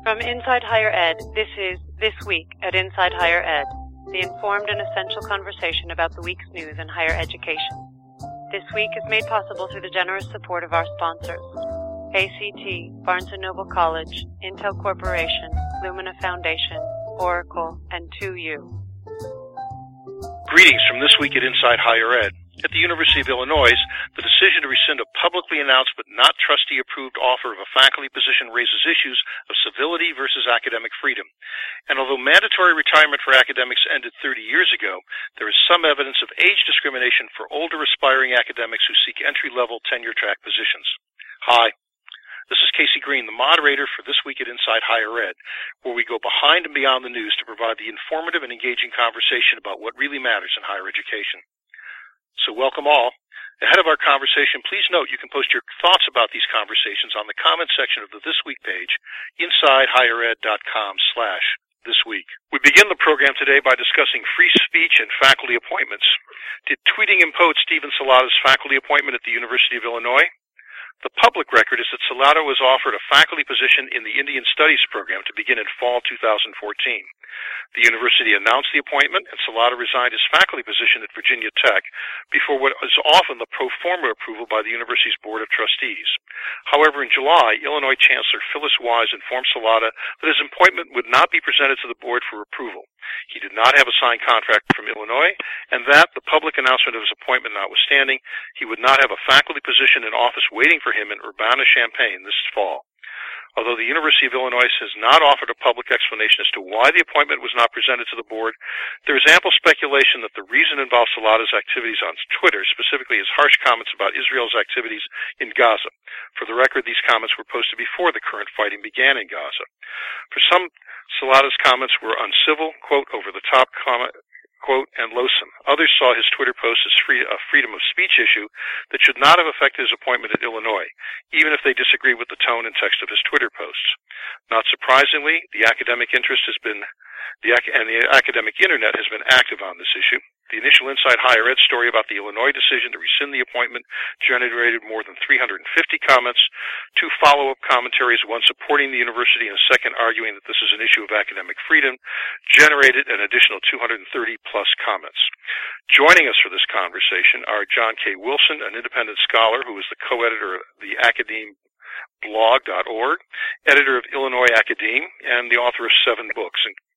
From Inside Higher Ed, this is This Week at Inside Higher Ed, the informed and essential conversation about the week's news in higher education. This Week is made possible through the generous support of our sponsors: ACT, Barnes & Noble College, Intel Corporation, Lumina Foundation, Oracle, and 2U. Greetings from This Week at Inside Higher Ed. At the University of Illinois, the decision to rescind a publicly announced but not trustee-approved offer of a faculty position raises issues of civility versus academic freedom. And although mandatory retirement for academics ended 30 years ago, there is some evidence of age discrimination for older aspiring academics who seek entry-level tenure-track positions. Hi. This is Casey Green, the moderator for This Week at Inside Higher Ed, where we go behind and beyond the news to provide the informative and engaging conversation about what really matters in higher education. So welcome all. Ahead of our conversation, please note you can post your thoughts about these conversations on the comment section of the This Week page, insidehighered.com/thisweek. We begin the program today by discussing free speech and faculty appointments. Did tweeting implode Stephen Salata's faculty appointment at the University of Illinois? The public record is that Salata was offered a faculty position in the Indian Studies program to begin in fall 2014. The university announced the appointment, and Salata resigned his faculty position at Virginia Tech before what is often the pro forma approval by the university's Board of Trustees. However, in July, Illinois Chancellor Phyllis Wise informed Salata that his appointment would not be presented to the board for approval. He did not have a signed contract from Illinois, and that, the public announcement of his appointment notwithstanding, he would not have a faculty position in office waiting for him in Urbana-Champaign this fall. Although the University of Illinois has not offered a public explanation as to why the appointment was not presented to the board, there is ample speculation that the reason involves Salata's activities on Twitter, specifically his harsh comments about Israel's activities in Gaza. For the record, these comments were posted before the current fighting began in Gaza. For some, Salata's comments were uncivil, quote, over-the-top comment, quote, and loathsome. Others saw his Twitter post as a freedom of speech issue that should not have affected his appointment at Illinois, even if they disagree with the tone and text of his Twitter posts. Not surprisingly, the academic interest has been, the academic internet has been active on this issue. The initial Inside Higher Ed story about the Illinois decision to rescind the appointment generated more than 350 comments, 2 follow-up commentaries, one supporting the university and a second arguing that this is an issue of academic freedom, generated an additional 230-plus comments. Joining us for this conversation are John K. Wilson, an independent scholar who is the co-editor of the AcademBlog.org, editor of Illinois Academe, and the author of 7 books.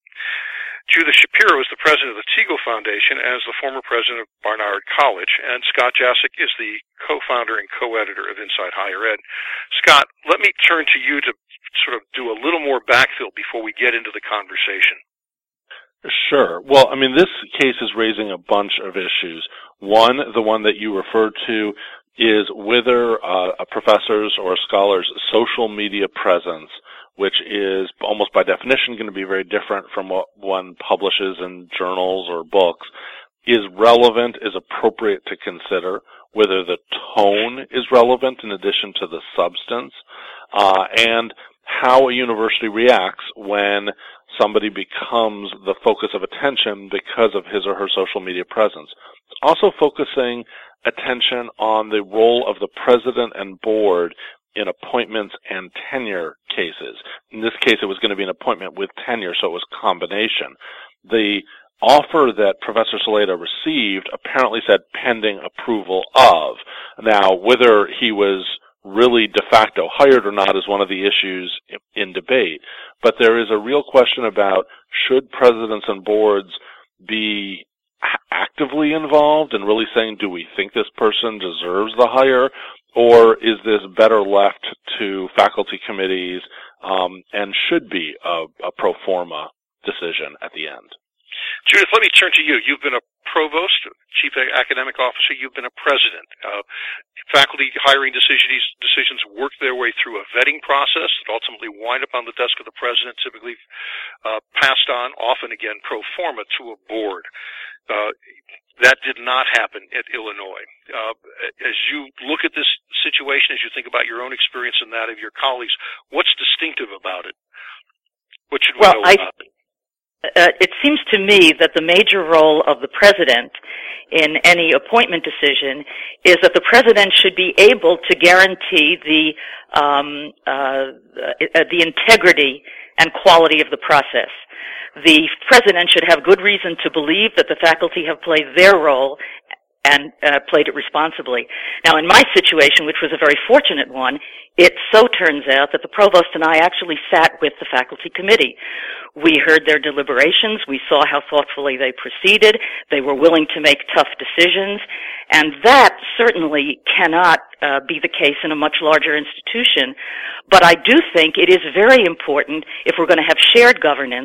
Judith Shapiro is the president of the Teagle Foundation and is the former president of Barnard College, and Scott Jasek is the co-founder and co-editor of Inside Higher Ed. Scott, let me turn to you to sort of do a little more backfill before we get into the conversation. Sure. Well, I mean, this case is raising a bunch of issues. One, the one that you referred to, is whether a professor's or a scholar's social media presence, which is almost by definition going to be very different from what one publishes in journals or books, is relevant, is appropriate to consider, whether the tone is relevant in addition to the substance, and how a university reacts when somebody becomes the focus of attention because of his or her social media presence. Also focusing attention on the role of the president and board in appointments and tenure cases. In this case, it was going to be an appointment with tenure, so it was a combination. The offer that Professor Salata received apparently said pending approval of. Now, whether he was really de facto hired or not is one of the issues in debate, but there is a real question about should presidents and boards be actively involved and really saying, do we think this person deserves the hire, or is this better left to faculty committees and should be a pro forma decision at the end? Judith, let me turn to you. You've been a provost, chief academic officer. You've been a president. Faculty hiring decisions work their way through a vetting process that ultimately wind up on the desk of the president, typically passed on, often again pro forma, to a board. That did not happen at Illinois. As you look at this situation, as you think about your own experience and that of your colleagues, what's distinctive about it? What should we know about it? It seems to me that the major role of the president in any appointment decision is that the president should be able to guarantee the integrity and quality of the process. The president should have good reason to believe that the faculty have played their role and played it responsibly. Now, in my situation, which was a very fortunate one, it so turns out that the provost and I actually sat with the faculty committee. We heard their deliberations. We saw how thoughtfully they proceeded. They were willing to make tough decisions. And that certainly cannot be the case in a much larger institution. But I do think it is very important, if we're going to have shared governance,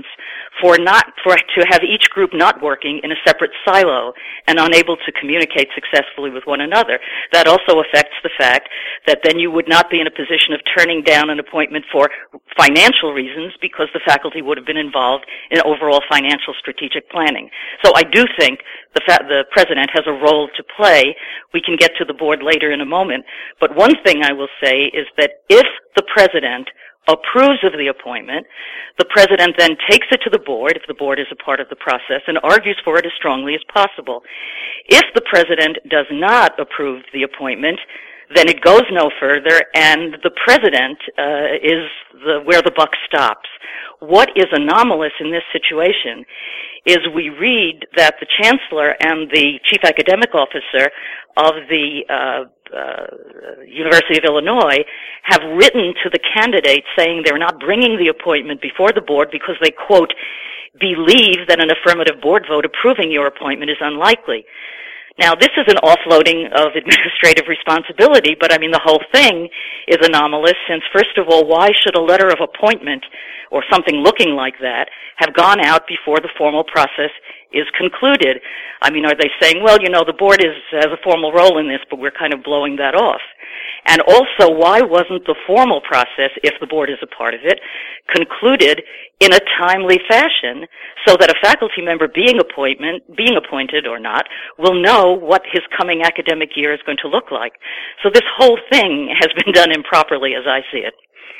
to have each group not working in a separate silo and unable to communicate successfully with one another. That also affects the fact that then you would not be in a position of turning down an appointment for financial reasons because the faculty would have been involved in overall financial strategic planning. So I do think the president has a role to play. We can get to the board later in a moment. But one thing I will say is that if the president approves of the appointment, the president then takes it to the board, if the board is a part of the process, and argues for it as strongly as possible. If the president does not approve the appointment, then it goes no further, and the president is where the buck stops. What is anomalous in this situation is we read that the chancellor and the chief academic officer of the University of Illinois have written to the candidate saying they're not bringing the appointment before the board because they, quote, believe that an affirmative board vote approving your appointment is unlikely. Now, this is an offloading of administrative responsibility, but I mean the whole thing is anomalous since, first of all, why should a letter of appointment or something looking like that have gone out before the formal process is concluded? I mean, are they saying, well, you know, the board has a formal role in this, but we're kind of blowing that off? And also, why wasn't the formal process, if the board is a part of it, concluded in a timely fashion so that a faculty member being appointed or not, will know what his coming academic year is going to look like? So this whole thing has been done improperly as I see it.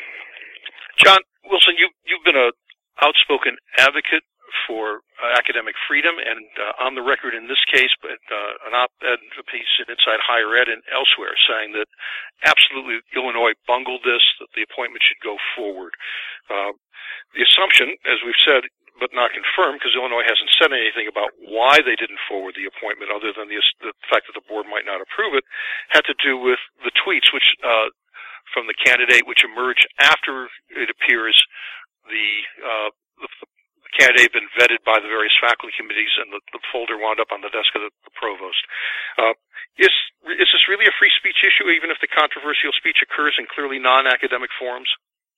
John Wilson, you've been an outspoken advocate for academic freedom, and on the record in this case, but an op-ed piece in Inside Higher Ed and elsewhere saying that absolutely Illinois bungled this, that the appointment should go forward. The assumption, as we've said, but not confirmed, because Illinois hasn't said anything about why they didn't forward the appointment other than the fact that the board might not approve it, had to do with the tweets which from the candidate which emerged after it appears the candidate had been vetted by the various faculty committees, and the folder wound up on the desk of the provost. Is this really a free speech issue, even if the controversial speech occurs in clearly non-academic forums?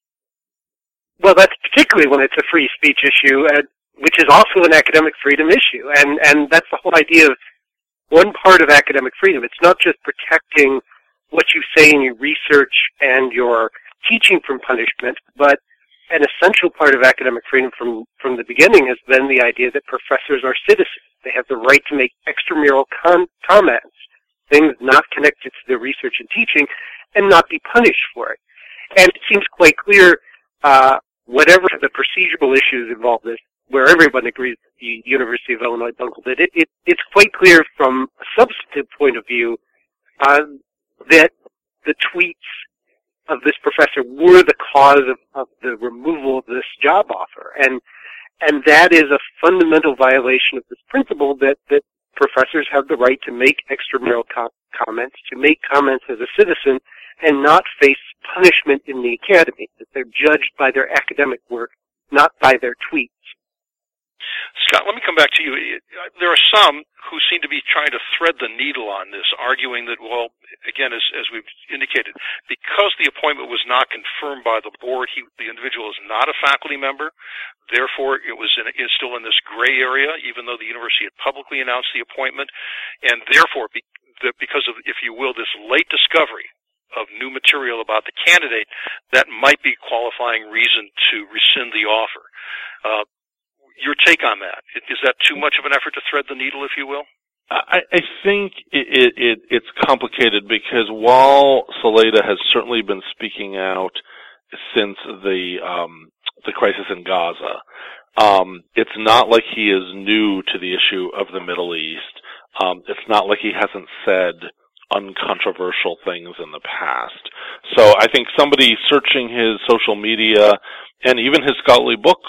Well, that's particularly when it's a free speech issue, which is also an academic freedom issue. And that's the whole idea of one part of academic freedom. It's not just protecting what you say in your research and your teaching from punishment, but an essential part of academic freedom from the beginning has been the idea that professors are citizens. They have the right to make extramural comments, things not connected to their research and teaching, and not be punished for it. And it seems quite clear, whatever the procedural issues involved in, where everyone agrees the University of Illinois bungled it, it's quite clear from a substantive point of view that the tweets of this professor were the cause of the removal of this job offer. And that is a fundamental violation of this principle that professors have the right to make extramural comments, to make comments as a citizen, and not face punishment in the academy, that they're judged by their academic work, not by their tweets. Scott, let me come back to you. There are some who seem to be trying to thread the needle on this, arguing that, well, again, as we've indicated, because the appointment was not confirmed by the board, the individual is not a faculty member. Therefore, is still in this gray area, even though the university had publicly announced the appointment. And therefore, because of, if you will, this late discovery of new material about the candidate, that might be qualifying reason to rescind the offer. Your take on that? Is that too much of an effort to thread the needle, if you will? I think it's complicated because while Saleda has certainly been speaking out since the crisis in Gaza, It's not like he is new to the issue of the Middle East. It's not like he hasn't said uncontroversial things in the past. So I think somebody searching his social media and even his scholarly books,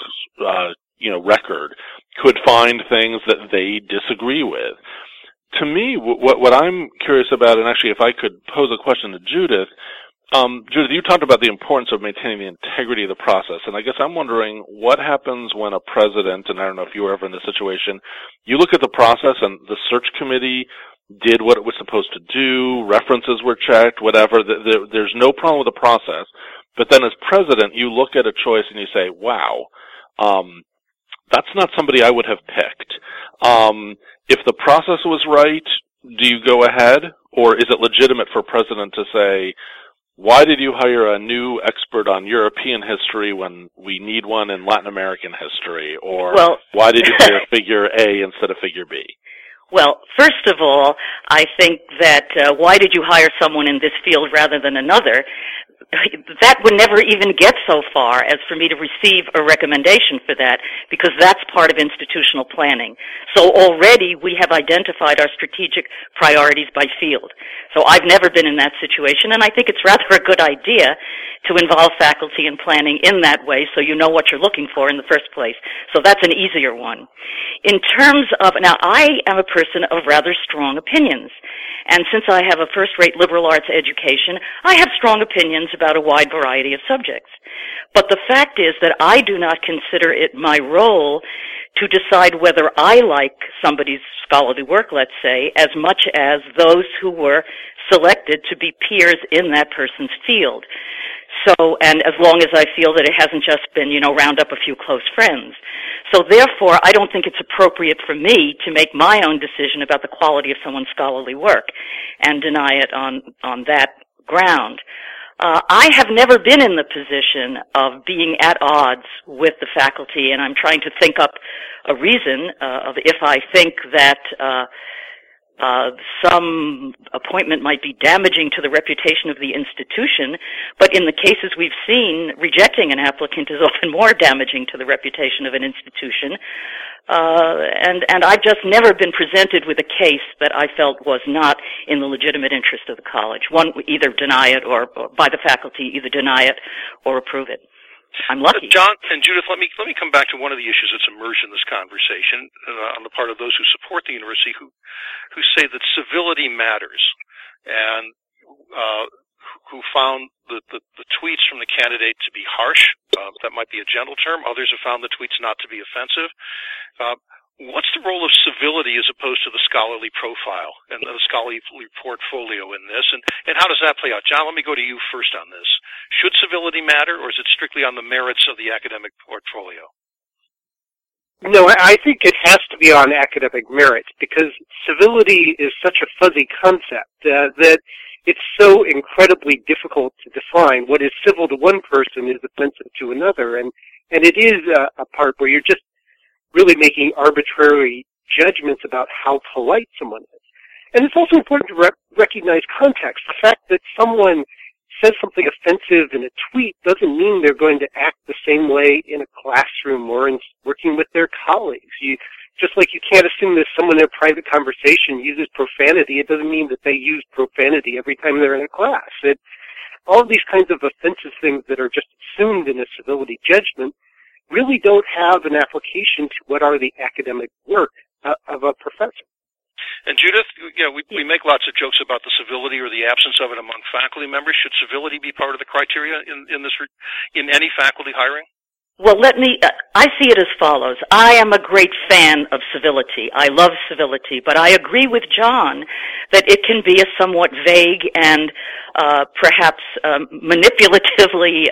record could find things that they disagree with. To me, what I'm curious about, and actually if I could pose a question to Judith, Judith, you talked about the importance of maintaining the integrity of the process, and I guess I'm wondering what happens when a president, and I don't know if you were ever in this situation, you look at the process and the search committee did what it was supposed to do, references were checked, whatever, there's no problem with the process, but then as president, you look at a choice and you say, wow, that's not somebody I would have picked. If the process was right, do you go ahead, or is it legitimate for a president to say, why did you hire a new expert on European history when we need one in Latin American history? Or why did you hire figure A instead of figure B? Well, first of all, I think that why did you hire someone in this field rather than another? That would never even get so far as for me to receive a recommendation for that, because that's part of institutional planning. So already we have identified our strategic priorities by field. So I've never been in that situation, and I think it's rather a good idea to involve faculty in planning in that way so you know what you're looking for in the first place. So that's an easier one. In terms of, now I am a person of rather strong opinions. And since I have a first-rate liberal arts education, I have strong opinions about a wide variety of subjects. But the fact is that I do not consider it my role to decide whether I like somebody's scholarly work, let's say, as much as those who were selected to be peers in that person's field. So, and as long as I feel that it hasn't just been, round up a few close friends. So therefore, I don't think it's appropriate for me to make my own decision about the quality of someone's scholarly work and deny it on that ground. I have never been in the position of being at odds with the faculty, and I'm trying to think up a reason of if I think that some appointment might be damaging to the reputation of the institution, but in the cases we've seen, rejecting an applicant is often more damaging to the reputation of an institution. And I've just never been presented with a case that I felt was not in the legitimate interest of the college. One, either deny it or by the faculty, either deny it or approve it. I'm lucky. John and Judith, let me come back to one of the issues that's emerged in this conversation on the part of those who support the university who say that civility matters, and who found the tweets from the candidate to be harsh. That might be a gentle term. Others have found the tweets not to be offensive. What's the role of civility as opposed to the scholarly profile and the scholarly portfolio in this? And how does that play out? John, let me go to you first on this. Should civility matter, or is it strictly on the merits of the academic portfolio? No, I think it has to be on academic merit, because civility is such a fuzzy concept that it's so incredibly difficult to define. What is civil to one person is offensive to another, and it is a part where you're just really making arbitrary judgments about how polite someone is. And it's also important to recognize context. The fact that someone says something offensive in a tweet doesn't mean they're going to act the same way in a classroom or in working with their colleagues. Just like you can't assume that someone in a private conversation uses profanity, it doesn't mean that they use profanity every time they're in a class. All of these kinds of offensive things that are just assumed in a civility judgment really don't have an application to what are the academic work of a professor. And Judith, we make lots of jokes about the civility or the absence of it among faculty members. Should civility be part of the criteria in any faculty hiring? Well, I see it as follows. I am a great fan of civility. I love civility, but I agree with John that it can be a somewhat vague and perhaps manipulatively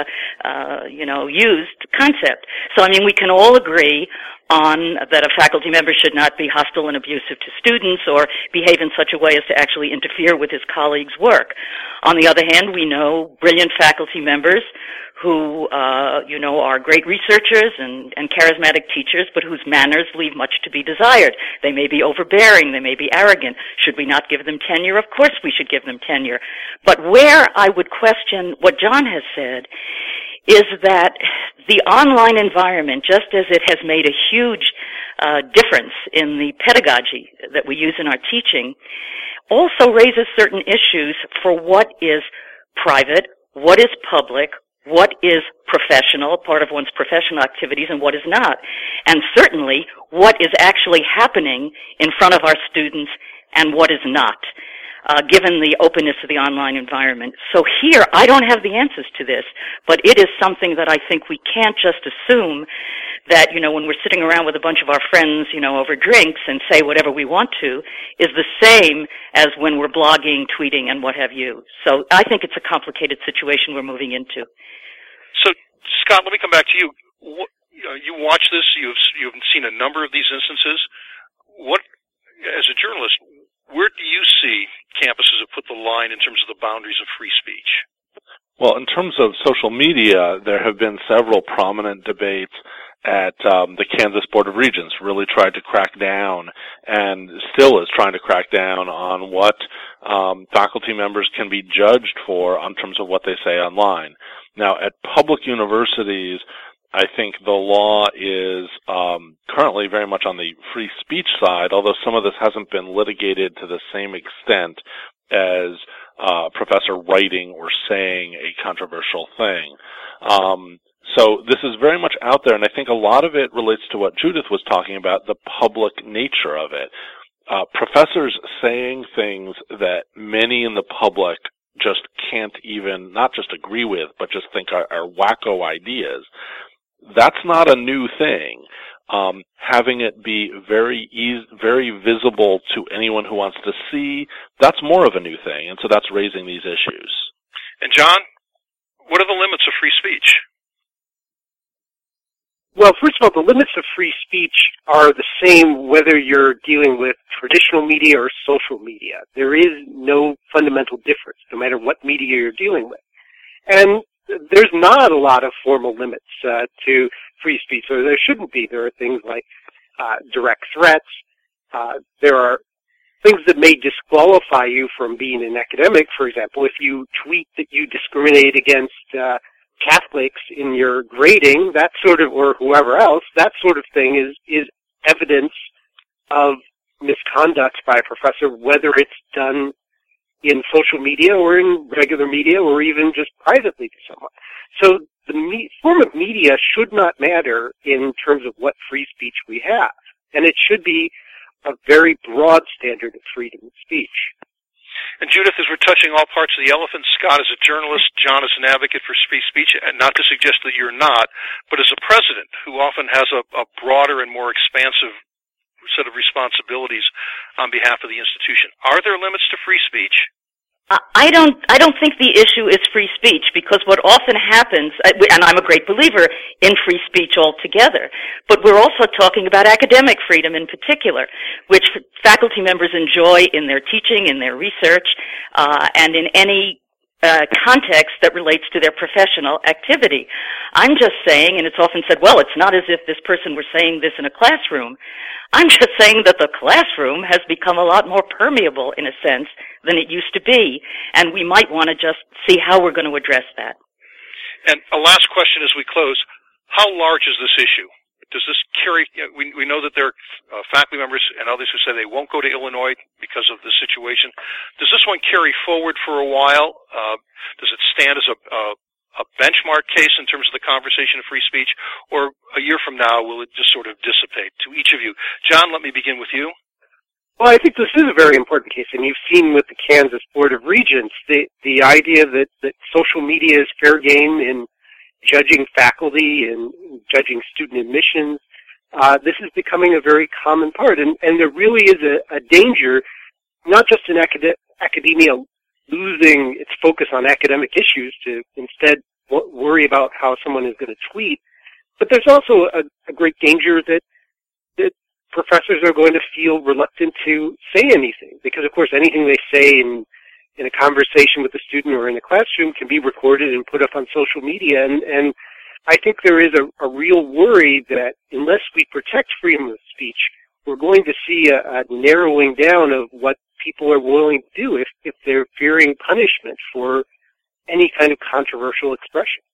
used concept. So, we can all agree on that a faculty member should not be hostile and abusive to students or behave in such a way as to actually interfere with his colleagues' work. On the other hand, we know brilliant faculty members who, are great researchers and charismatic teachers, but whose manners leave much to be desired. They may be overbearing, they may be arrogant. Should we not give them tenure? Of course we should give them tenure. But where I would question what John has said is that the online environment, just as it has made a huge difference in the pedagogy that we use in our teaching, also raises certain issues for what is private, what is public, what is professional, part of one's professional activities, and what is not. And certainly, what is actually happening in front of our students and what is not, given the openness of the online environment. So here, I don't have the answers to this, but it is something that I think we can't just assume that, when we're sitting around with a bunch of our friends, over drinks and say whatever we want to, is the same as when we're blogging, tweeting, and what have you. So I think it's a complicated situation we're moving into. So, Scott, let me come back to you. You watch this. You've seen a number of these instances. What, as a journalist, where do you see campuses have put the line in terms of the boundaries of free speech? Well, in terms of social media, there have been several prominent debates at the Kansas Board of Regents, really tried to crack down and still is trying to crack down on what faculty members can be judged for in terms of what they say online. Now, at public universities, I think the law is currently very much on the free speech side, although some of this hasn't been litigated to the same extent as a professor writing or saying a controversial thing. So this is very much out there, and I think a lot of it relates to what Judith was talking about, the public nature of it. Professors saying things that many in the public just can't even, not just agree with, but just think are wacko ideas. That's not a new thing. Having it be very visible to anyone who wants to see, that's more of a new thing, and so that's raising these issues. And John, what are the limits of free speech? Well, first of all, the limits of free speech are the same whether you're dealing with traditional media or social media. There is no fundamental difference, no matter what media you're dealing with. And there's not a lot of formal limits to free speech, or there shouldn't be. There are things like direct threats. There are things that may disqualify you from being an academic. For example, if you tweet that you discriminate against Catholics in your grading, that sort of, or whoever else, that sort of thing is evidence of misconduct by a professor, whether it's done in social media or in regular media or even just privately to someone. So the form of media should not matter in terms of what free speech we have. And it should be a very broad standard of freedom of speech. And Judith, as we're touching all parts of the elephant, Scott is a journalist, John is an advocate for free speech, and not to suggest that you're not, but as a president who often has a broader and more expansive set of responsibilities on behalf of the institution. Are there limits to free speech? I don't think the issue is free speech, because what often happens, and I'm a great believer in free speech altogether, but we're also talking about academic freedom in particular, which faculty members enjoy in their teaching, in their research, and in any context that relates to their professional activity. I'm just saying, and it's often said, well, it's not as if this person were saying this in a classroom. I'm just saying that the classroom has become a lot more permeable, in a sense, than it used to be, and we might want to just see how we're going to address that. And a last question as we close. How large is this issue? Does this carry, we know that there are faculty members and others who say they won't go to Illinois because of the situation. Does this one carry forward for a while? Does it stand as a benchmark case in terms of the conversation of free speech? Or a year from now, will it just sort of dissipate? To each of you. John, let me begin with you. Well, I think this is a very important case, and you've seen with the Kansas Board of Regents the idea that social media is fair game in judging faculty and judging student admissions. This is becoming a very common part, and there really is a danger, not just in academia losing its focus on academic issues to instead worry about how someone is going to tweet, but there's also a great danger that professors are going to feel reluctant to say anything, because of course anything they say in a conversation with a student or in a classroom can be recorded and put up on social media. And I think there is a real worry that unless we protect freedom of speech, we're going to see a narrowing down of what people are willing to do if they're fearing punishment for any kind of controversial expression.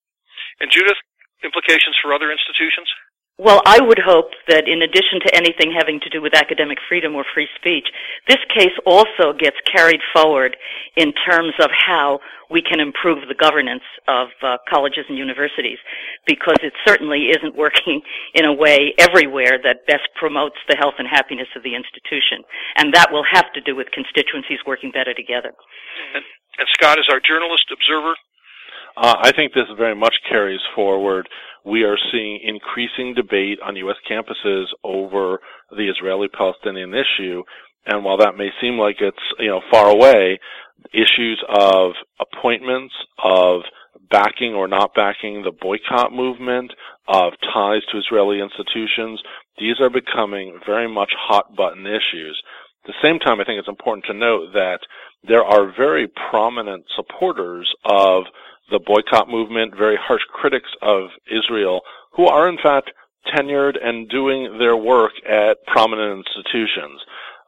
And Judith, implications for other institutions? Well, I would hope that in addition to anything having to do with academic freedom or free speech, this case also gets carried forward in terms of how we can improve the governance of colleges and universities, because it certainly isn't working in a way everywhere that best promotes the health and happiness of the institution. And that will have to do with constituencies working better together. And Scott, as our journalist observer? I think this very much carries forward. We are seeing increasing debate on U.S. campuses over the Israeli-Palestinian issue, and while that may seem like it's far away, issues of appointments, of backing or not backing the boycott movement, of ties to Israeli institutions, these are becoming very much hot-button issues. At the same time, I think it's important to note that there are very prominent supporters of the boycott movement, very harsh critics of Israel, who are in fact tenured and doing their work at prominent institutions.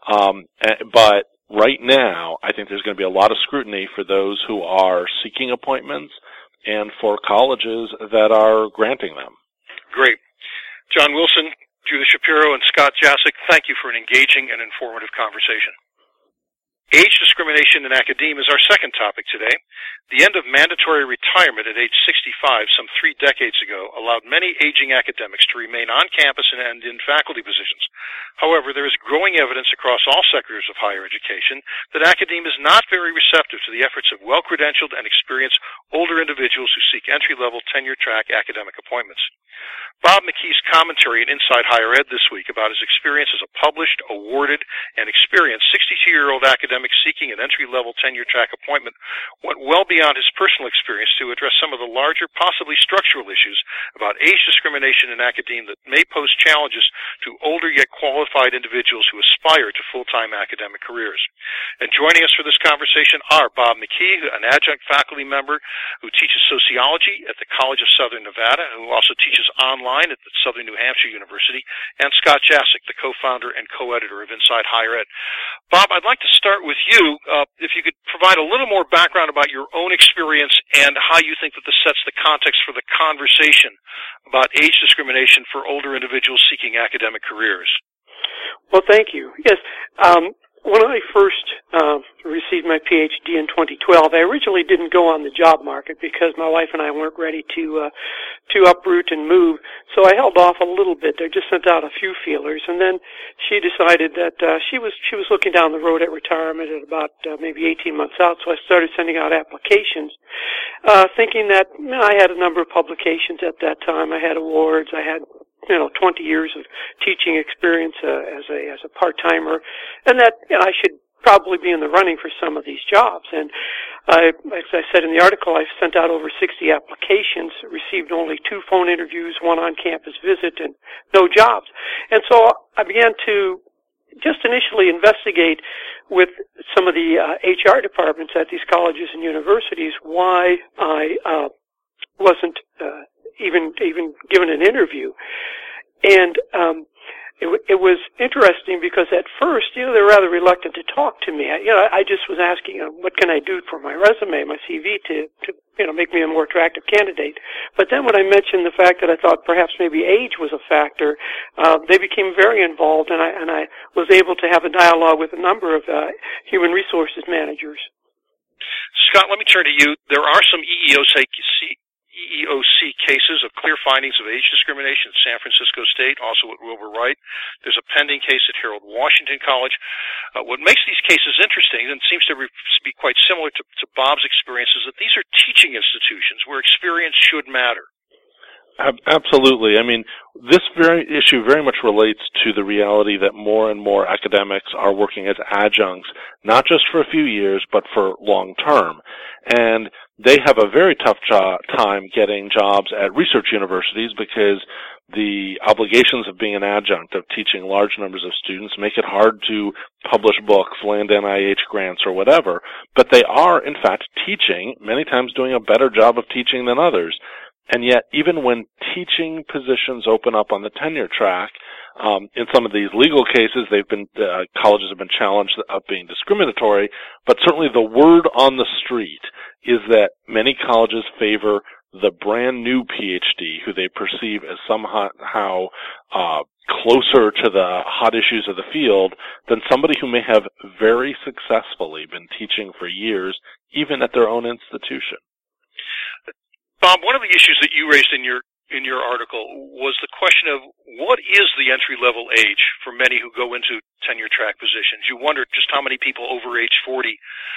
But right now, I think there's going to be a lot of scrutiny for those who are seeking appointments and for colleges that are granting them. Great. John Wilson, Judith Shapiro, and Scott Jasek, thank you for an engaging and informative conversation. Age discrimination in academia is our second topic today. The end of mandatory retirement at age 65 some 3 decades ago allowed many aging academics to remain on campus and in faculty positions. However, there is growing evidence across all sectors of higher education that academia is not very receptive to the efforts of well-credentialed and experienced older individuals who seek entry-level tenure-track academic appointments. Bob McKee's commentary in Inside Higher Ed this week about his experience as a published, awarded, and experienced 62-year-old academic seeking an entry-level tenure-track appointment went well beyond his personal experience to address some of the larger, possibly structural issues about age discrimination in academia that may pose challenges to older yet qualified individuals who aspire to full-time academic careers. And joining us for this conversation are Bob McKee, an adjunct faculty member who teaches sociology at the College of Southern Nevada, who also teaches online at the Southern New Hampshire University, and Scott Jasek, the co-founder and co-editor of Inside Higher Ed. Bob, I'd like to start with you. If you could provide a little more background about your own experience and how you think that this sets the context for the conversation about age discrimination for older individuals seeking academic careers. Well, thank you. Yes. When I first received my PhD in 2012, I originally didn't go on the job market because my wife and I weren't ready to uproot and move. So I held off a little bit. I just sent out a few feelers, and then she decided that she was looking down the road at retirement at about maybe 18 months out. So I started sending out applications, thinking that I had a number of publications at that time. I had awards. I had 20 years of teaching experience as a part-timer, and that I should probably be in the running for some of these jobs. And as I said in the article, I sent out over 60 applications, received only 2 phone interviews, 1 on-campus visit, and no jobs. And so I began to just initially investigate with some of the HR departments at these colleges and universities why I wasn't even given an interview. And it was interesting because at first, they were rather reluctant to talk to me. I just was asking, what can I do for my resume, my CV to make me a more attractive candidate. But then when I mentioned the fact that I thought perhaps maybe age was a factor, they became very involved, and I was able to have a dialogue with a number of human resources managers. Scott, let me turn to you. There are some EEOC cases of clear findings of age discrimination at San Francisco State, also at Wilbur Wright. There's a pending case at Harold Washington College. What makes these cases interesting, and seems to be quite similar to Bob's experience, is that these are teaching institutions where experience should matter. Absolutely. I mean, this issue very much relates to the reality that more and more academics are working as adjuncts, not just for a few years, but for long term. And they have a very tough time getting jobs at research universities because the obligations of being an adjunct, of teaching large numbers of students, make it hard to publish books, land NIH grants, or whatever. But they are, in fact, teaching, many times doing a better job of teaching than others. And yet, even when teaching positions open up on the tenure track, in some of these legal cases, colleges have been challenged of being discriminatory, but certainly the word on the street is that many colleges favor the brand new PhD who they perceive as somehow closer to the hot issues of the field than somebody who may have very successfully been teaching for years, even at their own institution. Bob, one of the issues that you raised in your article was the question of what is the entry-level age for many who go into tenure-track positions. You wondered just how many people over age 40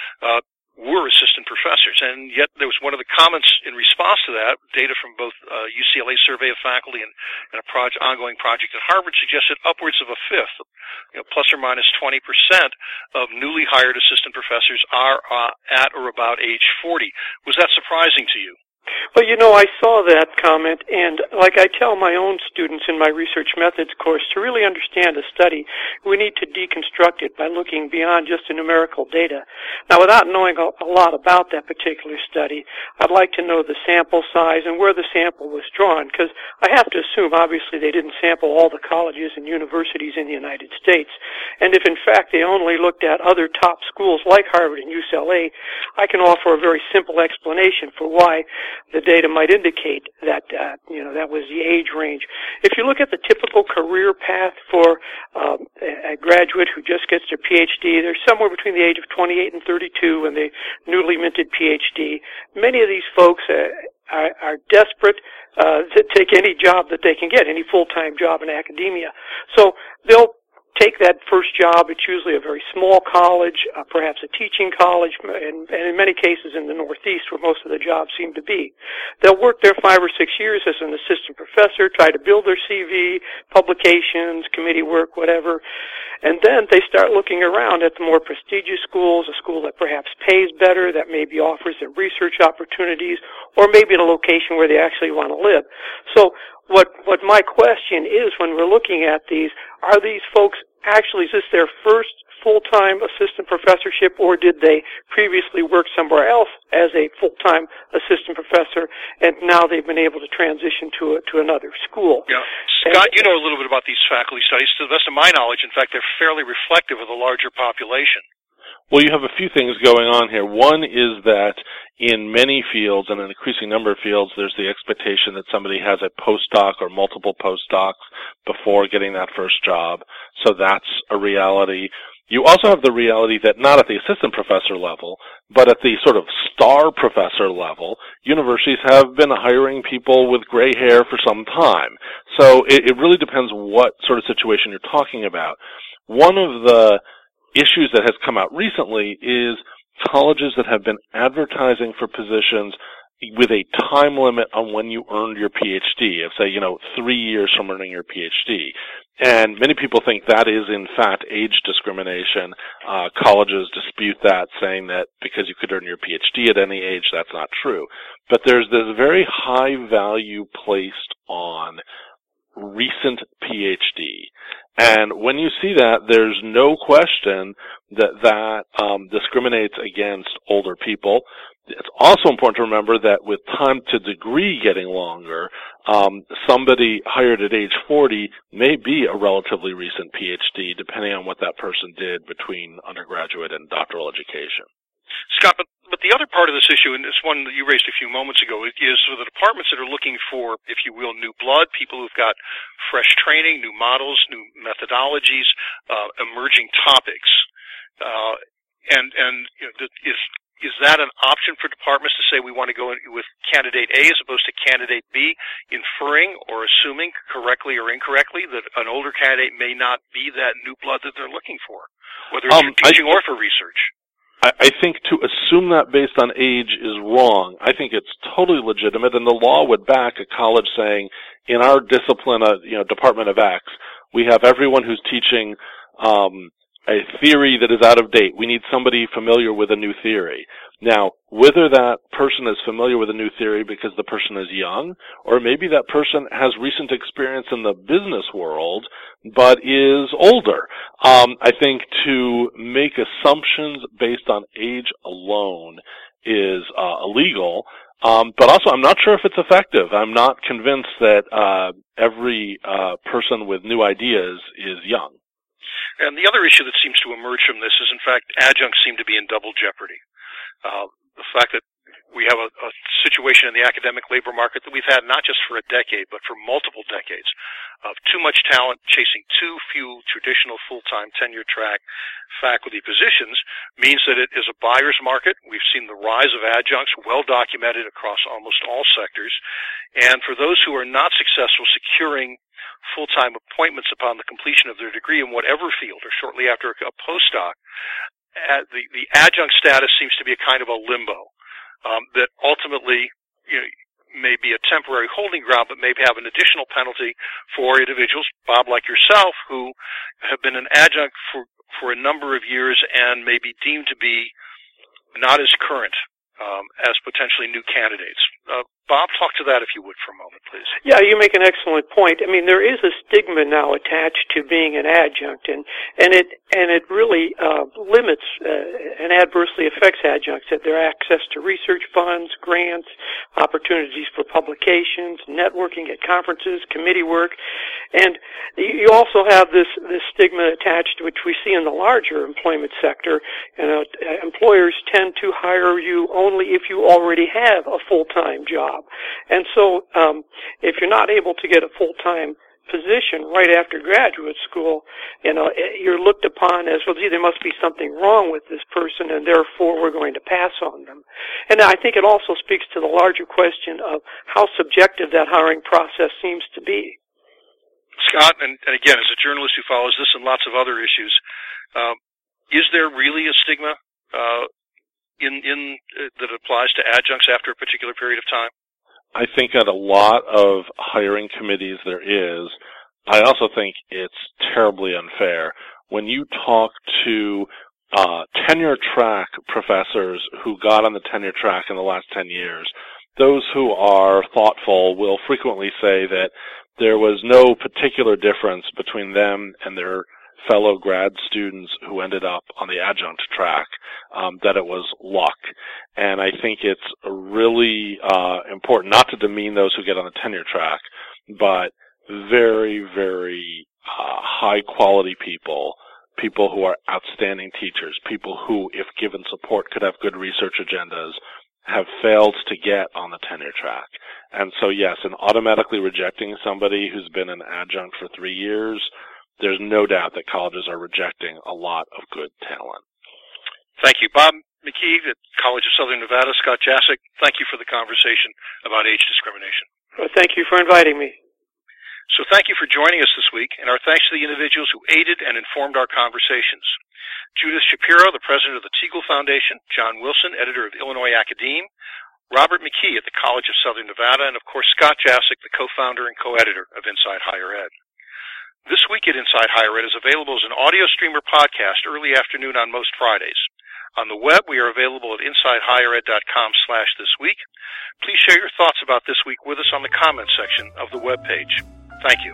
were assistant professors, and yet there was one of the comments in response to that, data from both UCLA survey of faculty and a ongoing project at Harvard suggested upwards of a fifth, plus or minus 20% of newly hired assistant professors are at or about age 40. Was that surprising to you? Well, I saw that comment, and like I tell my own students in my research methods course, to really understand a study, we need to deconstruct it by looking beyond just the numerical data. Now, without knowing a lot about that particular study, I'd like to know the sample size and where the sample was drawn, because I have to assume, obviously, they didn't sample all the colleges and universities in the United States. And if, in fact, they only looked at other top schools like Harvard and UCLA, I can offer a very simple explanation for why the data might indicate that, that was the age range. If you look at the typical career path for a graduate who just gets their PhD, they're somewhere between the age of 28 and 32 when they newly minted PhD. Many of these folks are desperate to take any job that they can get, any full-time job in academia. So they'll take that first job. It's usually a very small college, perhaps a teaching college, and in many cases in the Northeast where most of the jobs seem to be. They'll work there 5 or 6 years as an assistant professor, try to build their CV, publications, committee work, whatever, and then they start looking around at the more prestigious schools, a school that perhaps pays better, that maybe offers them research opportunities, or maybe in a location where they actually want to live. So what my question is when we're looking at these, are these folks actually, is this their first full-time assistant professorship, or did they previously work somewhere else as a full-time assistant professor, and now they've been able to transition to another school? Yeah. Scott, you know a little bit about these faculty studies. To the best of my knowledge, in fact, they're fairly reflective of the larger population. Well, you have a few things going on here. One is that in many fields, and an increasing number of fields, there's the expectation that somebody has a postdoc or multiple postdocs before getting that first job. So that's a reality. You also have the reality that not at the assistant professor level, but at the sort of star professor level, universities have been hiring people with gray hair for some time. So it really depends what sort of situation you're talking about. One of the issues that has come out recently is colleges that have been advertising for positions with a time limit on when you earned your PhD, of say, 3 years from earning your PhD. And many people think that is, in fact, age discrimination. Colleges dispute that, saying that because you could earn your PhD at any age, that's not true. But there's this very high value placed on recent PhD. And when you see that, there's no question that discriminates against older people. It's also important to remember that with time to degree getting longer, somebody hired at age 40 may be a relatively recent PhD, depending on what that person did between undergraduate and doctoral education. Scott, but the other part of this issue, and it's one that you raised a few moments ago, is for the departments that are looking for, if you will, new blood, people who've got fresh training, new models, new methodologies, emerging topics. Is that an option for departments to say we want to go with candidate A as opposed to candidate B, inferring or assuming correctly or incorrectly that an older candidate may not be that new blood that they're looking for, whether it's for teaching or for research? I think to assume that based on age is wrong. I think it's totally legitimate, and the law would back a college saying, in our discipline, Department of X, we have everyone who's teaching a theory that is out of date. We need somebody familiar with a new theory. Now, whether that person is familiar with a new theory because the person is young, or maybe that person has recent experience in the business world, but is older. I think to make assumptions based on age alone is illegal. But also, I'm not sure if it's effective. I'm not convinced that every person with new ideas is young. And the other issue that seems to emerge from this is, in fact, adjuncts seem to be in double jeopardy. The fact that We have a situation in the academic labor market that we've had not just for a decade, but for multiple decades, of too much talent chasing too few traditional full-time tenure-track faculty positions means that it is a buyer's market. We've seen the rise of adjuncts, well documented across almost all sectors. And for those who are not successful securing full-time appointments upon the completion of their degree in whatever field or shortly after a postdoc, the adjunct status seems to be a kind of a limbo. That ultimately, may be a temporary holding ground, but maybe have an additional penalty for individuals, Bob, like yourself, who have been an adjunct for a number of years and may be deemed to be not as current as potentially new candidates. Bob, talk to that if you would for a moment, please. Yeah, you make an excellent point. I mean, there is a stigma now attached to being an adjunct, and it really limits and adversely affects adjuncts at their access to research funds, grants, opportunities for publications, networking at conferences, committee work, and you also have this stigma attached, which we see in the larger employment sector. Employers tend to hire you only if you already have a full-time job. And so if you're not able to get a full-time position right after graduate school, you're looked upon as, well, gee, there must be something wrong with this person, and therefore we're going to pass on them. And I think it also speaks to the larger question of how subjective that hiring process seems to be. Scott, and again, as a journalist who follows this and lots of other issues, is there really a stigma that applies to adjuncts after a particular period of time? I think at a lot of hiring committees there is. I also think it's terribly unfair. When you talk to tenure track professors who got on the tenure track in the last 10 years, those who are thoughtful will frequently say that there was no particular difference between them and their fellow grad students who ended up on the adjunct track, that it was luck. And I think it's really important not to demean those who get on the tenure track, but very, very high quality people who are outstanding teachers, people who, if given support, could have good research agendas, have failed to get on the tenure track. And so yes, in automatically rejecting somebody who's been an adjunct for 3 years, there's no doubt that colleges are rejecting a lot of good talent. Thank you. Bob McKee at College of Southern Nevada, Scott Jasek, thank you for the conversation about age discrimination. Well, thank you for inviting me. So thank you for joining us this week, and our thanks to the individuals who aided and informed our conversations. Judith Shapiro, the president of the Teagle Foundation, John Wilson, editor of Illinois Academe, Robert McKee at the College of Southern Nevada, and of course Scott Jasek, the co-founder and co-editor of Inside Higher Ed. This Week at Inside Higher Ed is available as an audio streamer podcast early afternoon on most Fridays. On the web, we are available at insidehighered.com/thisweek. Please share your thoughts about This Week with us on the comments section of the webpage. Thank you.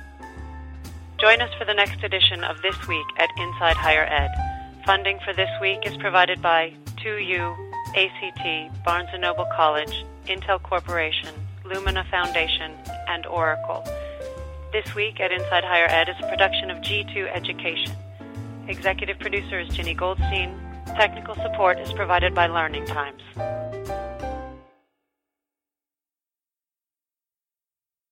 Join us for the next edition of This Week at Inside Higher Ed. Funding for This Week is provided by 2U, ACT, Barnes & Noble College, Intel Corporation, Lumina Foundation, and Oracle. This Week at Inside Higher Ed is a production of G2 Education. Executive producer is Ginny Goldstein. Technical support is provided by Learning Times.